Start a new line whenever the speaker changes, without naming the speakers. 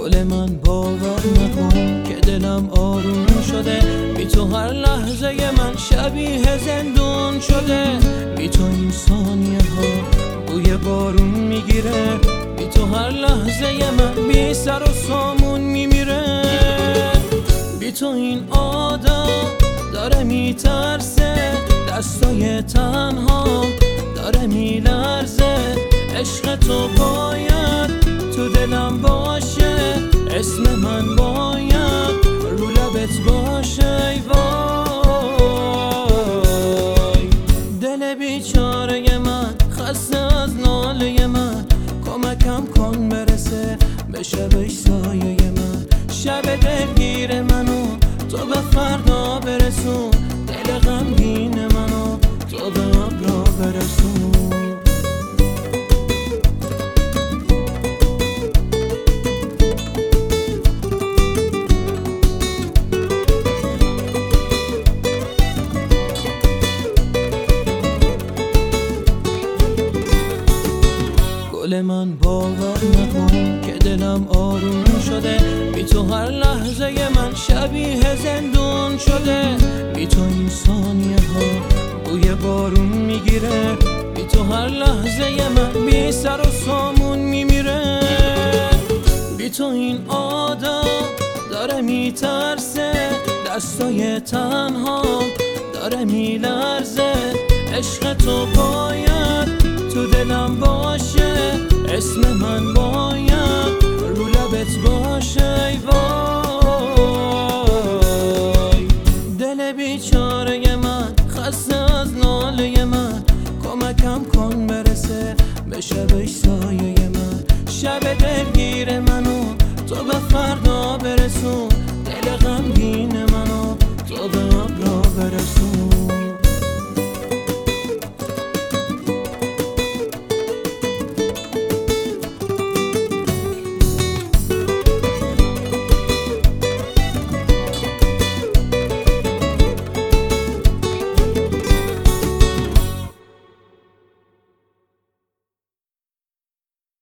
گل من باور نکن که دلم آروم شده، بی تو هر لحظه من شبیه زندون شده. بی تو این ثانیه ها بوی بارون میگیره، بی تو هر لحظه من بی سر و سامون میمیره. بی تو این آدم داره میترسه، دستای تنها داره میلرزه. عشق تو باید تو دلم باشه، اسم من باید رو لبت باشه. ای وای دل بیچاره من خسته از ناله من، کمکم کن برسه به شبش سایه من. شب دلگیر منو تو به فردا برسون، دل غمگین منو تو به ابرا برسون. گل من باور نکن که دلم آروم شده، بی تو هر لحظه من شبیه زندون شده. بی تو این ثانیه ها بوی بارون میگیره، بی تو هر لحظه من بی سر و سامون میمیره. بی تو این آدم داره میترسه، دستای تنها داره میلرزه. عشق تو باید تو دلم باشه، اسم من باید رو لبت باشه. ای وای دل بیچاره من خسته از ناله من، کمکم کن برسه به شبش سایه من. شب دلگیر منو تو به فردا